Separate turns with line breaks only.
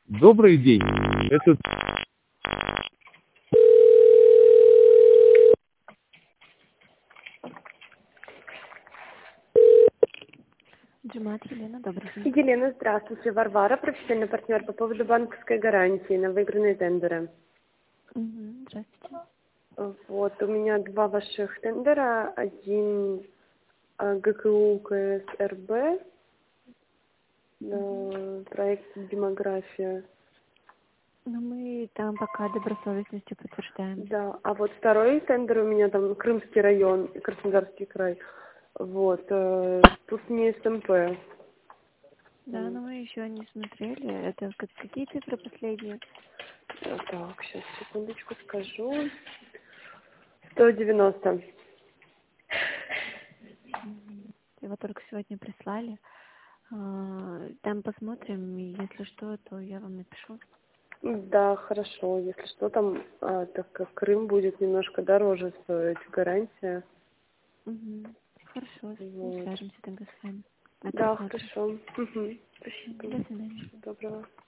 Добрый день. Это
Джимат, Елена, добрый день.
Елена, здравствуйте. Варвара, профессиональный партнер по поводу банковской гарантии на выигранные тендеры.
Здравствуйте.
Вот, у меня два ваших тендера. Один ГКУ КСРБ, проект «Демография».
Но мы там пока добросовестностью подтверждаем.
Да, а вот второй тендер у меня там Крымский район и Краснодарский край. Вот, тут не СМП.
Да, но мы еще не смотрели. Это какие цифры последние?
Так, сейчас, секундочку скажу. 190.
Его только сегодня прислали. Там посмотрим, и если что, то я вам напишу.
Да, хорошо. Если что, там, так как Крым будет немножко дороже стоить, гарантия.
Хорошо,
Вот.
свяжемся тогда с вами.
Да,
Посмотрим.
хорошо. Спасибо.
До свидания.
Всего доброго.